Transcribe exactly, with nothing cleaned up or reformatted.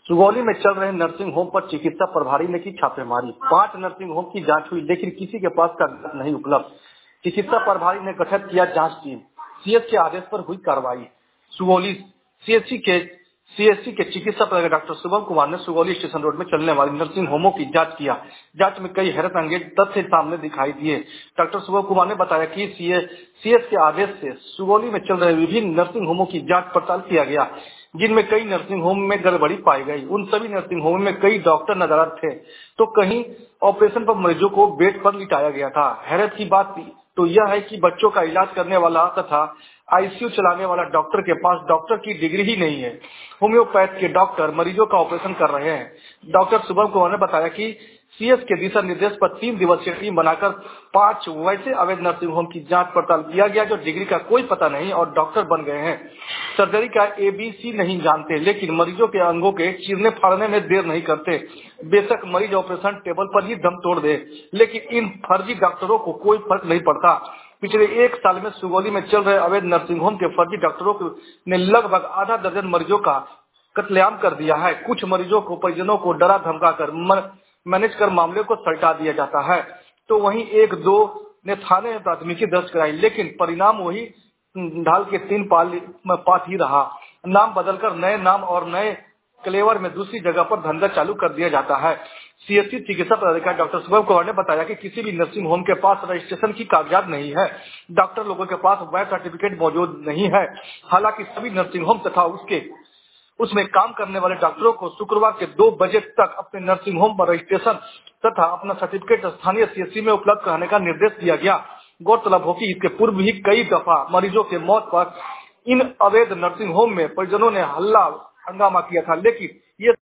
सुगौली में चल रहे नर्सिंग होम पर चिकित्सा प्रभारी ने की छापेमारी। पांच नर्सिंग होम की जांच हुई, लेकिन किसी के पास कागजात नहीं उपलब्ध। चिकित्सा प्रभारी ने गठित किया जांच टीम। सीएस के आदेश पर हुई कार्रवाई। सुगौली सीएससी के सीएससी के चिकित्सा प्रभारी डॉक्टर शुभम कुमार ने सुगौली स्टेशन रोड में चलने वाली नर्सिंग होमों की जांच किया। जांच में कई हैरत अंगेज तथ्य सामने दिखाई दिए। डॉक्टर शुभम कुमार ने बताया कि सीएस के आदेश से सुगौली में चल रहे विभिन्न नर्सिंग होमों की जांच पड़ताल किया गया, जिनमें कई नर्सिंग होम में गड़बड़ी पाई गई। उन सभी नर्सिंग होम में कई डॉक्टर नजर थे, तो कहीं ऑपरेशन पर मरीजों को बेड पर लिटाया गया था। हैरत की बात तो यह है कि बच्चों का इलाज करने वाला तथा आईसीयू चलाने वाला डॉक्टर के पास डॉक्टर की डिग्री ही नहीं है। होम्योपैथ के डॉक्टर मरीजों का ऑपरेशन कर रहे हैं। डॉक्टर शुभम कुमार ने बताया कि सीएस के दिशा निर्देश पर तीन दिवसीय टीम बनाकर पांच वैसे अवैध नर्सिंग होम की जांच पड़ताल किया गया जो डिग्री का कोई पता नहीं और डॉक्टर बन गए हैं। सर्जरी का एबीसी नहीं जानते, लेकिन मरीजों के अंगों के चीरने फाड़ने में देर नहीं करते। बेशक मरीज ऑपरेशन टेबल पर ही दम तोड़ दे, लेकिन इन फर्जी डॉक्टरों को कोई फर्क नहीं पड़ता। पिछले एक साल में सुगौली में चल रहे अवैध नर्सिंग होम के फर्जी डॉक्टरों ने लगभग आधा दर्जन मरीजों का कत्लेआम कर दिया है। कुछ मरीजों को परिजनों को डरा धमका कर मैनेज कर मामले को सल्टा दिया जाता है, तो वहीं एक दो ने थाने में प्राथमिकी दर्ज कराई, लेकिन परिणाम वही ढाल के तीन पात ही रहा। नाम बदलकर नए नाम और नए क्लेवर में दूसरी जगह पर धंधा चालू कर दिया जाता है। सीएससी चिकित्सा पदाधिकारी डॉक्टर शुभम कुमार ने बताया कि किसी भी नर्सिंग होम के पास रजिस्ट्रेशन की कागजात नहीं है। डॉक्टर लोगों के पास वैध सर्टिफिकेट मौजूद नहीं है। हालांकि सभी नर्सिंग होम तथा उसके उसमें काम करने वाले डॉक्टरों को शुक्रवार के दो बजे तक अपने नर्सिंग होम पर रजिस्ट्रेशन तथा अपना सर्टिफिकेट स्थानीय सीएससी में उपलब्ध कराने का निर्देश दिया गया। गौरतलब हो कि इसके पूर्व भी कई दफा मरीजों के मौत पर इन अवैध नर्सिंग होम में परिजनों ने हल्ला हंगामा किया था, लेकिन ये